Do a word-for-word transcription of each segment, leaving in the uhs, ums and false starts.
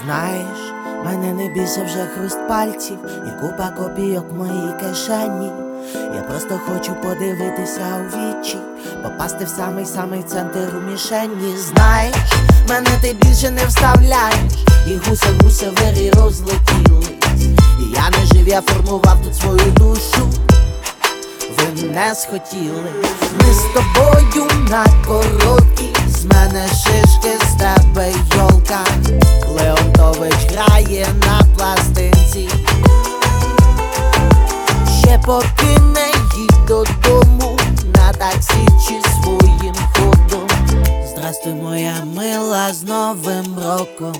Знаєш, мене не більше вже хруст пальців і купа копійок в моїй кишені. Я просто хочу подивитися у вічі, попасти в самий-самий центр у мішені. Знаєш, мене ти більше не вставляєш, і гуси-гуси вирі розлетілись. І я не жив, я формував тут свою душу. Ви не схотіли. Ми з тобою на короткі, з мене шишки, з тебе йолка. Леонтович грає на пластинці. Ще поки не їдь додому, на таксі чи своїм ходом. Здрастуй, моя мила, з Новим роком.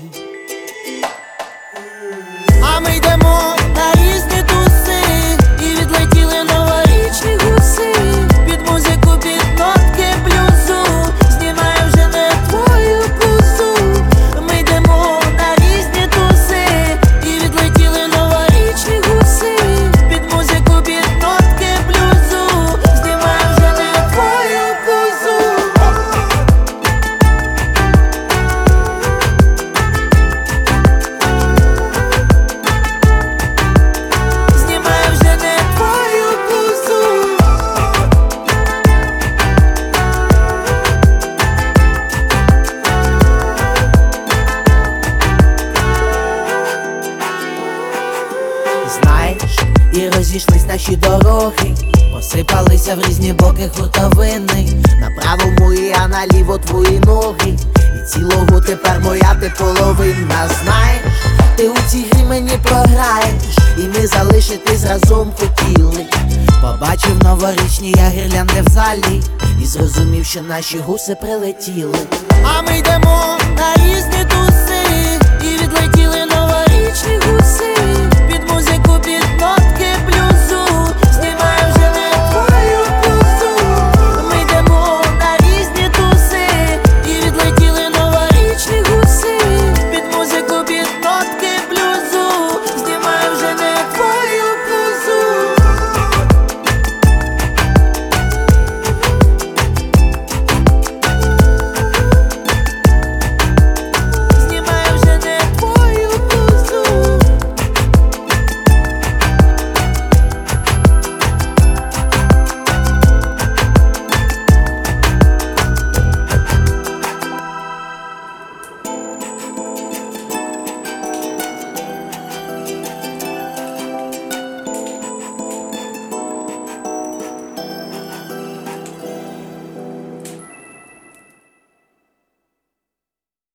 А ми йдемо на різні туси, і відлетіли новорічні гуси. Під музику, під нотки блюзу, знімаю вже не твою кузу. Ми йдемо на різні туси, і відлетіли новорічні гуси. Під музику, під нотки блюзу, знімаю вже не твою кузу. Знімаю вже не твою кузу. Знаєш, і розійшлись наші дороги, посипалися в різні боки хуртовини. На правому і я наліво твої ноги, і цілого тепер моя ти половина. Знаєш, ти у цій грі мені програєш, і ми залишитись разом хотіли. Побачив новорічні я гірлянди в залі, і зрозумів, що наші гуси прилетіли. А ми йдемо на різні туси, і відлетіли